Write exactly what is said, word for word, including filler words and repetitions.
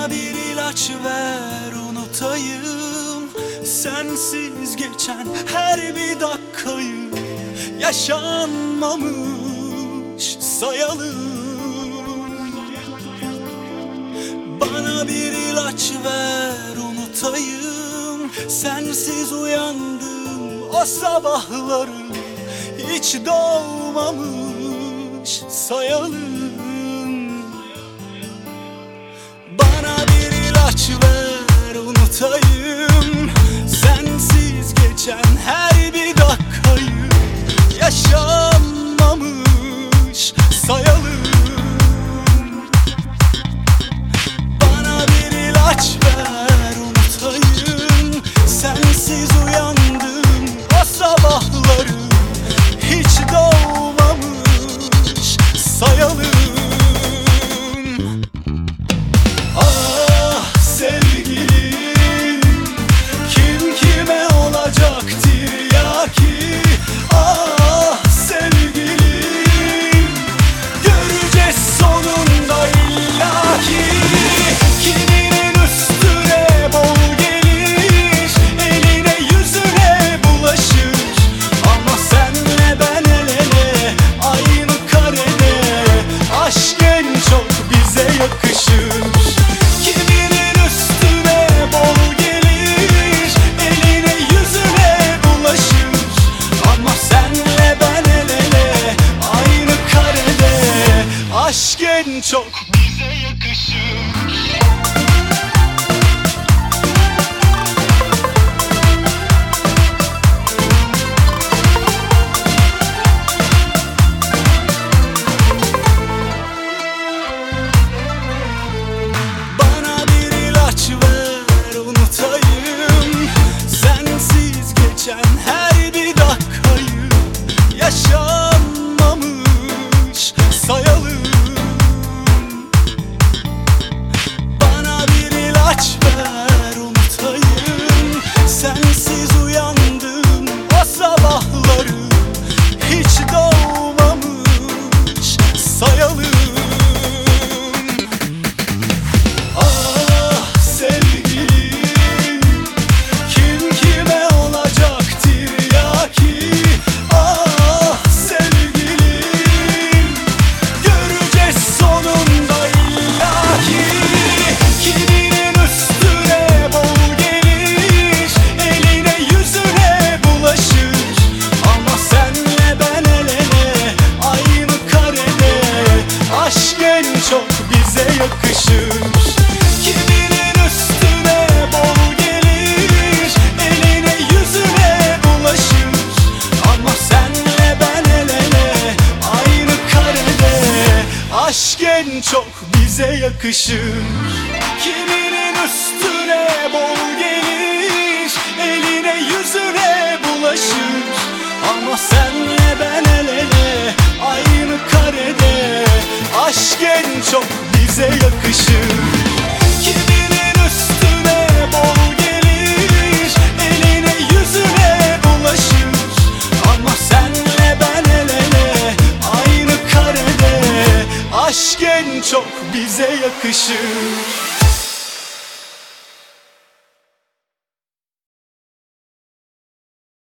Bana bir ilaç ver unutayım, sensiz geçen her bir dakikayı yaşanmamış sayalım. Bana bir ilaç ver unutayım, sensiz uyandım o sabahları hiç doğmamış sayalım. Bana bir ilaç ver unutayım, sensiz geçen her bir dakikayı yaşanmamış sayalım. Bana bir ilaç ver unutayım, sensiz uyandım o sabahları hiç doğmamış sayalım. Ah sevgilim, kim kime olacak tiryaki? Ah sevgilim, göreceğiz sonunda illaki. Kiminin üstüne bol gelir, eline yüzüne bulaşır, ama senle ben el ele aynı karede, aşk en çok bize yakışır. Kiminin üstüne bol gelir, eline yüzüne bulaşır, ama senle ben el ele aynı karede, aşk en çok bize yakışır. Bana bir ilaç ver unutayım, sensiz geçen her bir dakikayı yaşanmamış sayalım. Bana bir ilaç ver unutayım, sensiz uyandım o sabahları hiç doğmamış sayalım. Ah sevgilim, kim kime olacak tiryaki? Ah sevgilim, göreceğiz sonunda illaki. Kiminin üstüne bol gelir, eline yüzüne bulaşır, ama senle ben el ele aynı karede, aşk en çok bize yakışır. Kiminin üstüne bol gelir, eline yüzüne bulaşır, ama senle ben el ele aynı karede, aşk en çok bize yakışır. Kiminin üstüne bol gelir, eline yüzüne bulaşır, ama senle ben el ele aynı karede, aşk en çok bize yakışır. Kiminin üstüne bol gelir, eline yüzüne bulaşır, ama senle ben el ele aynı karede, aşk en çok bize yakışır.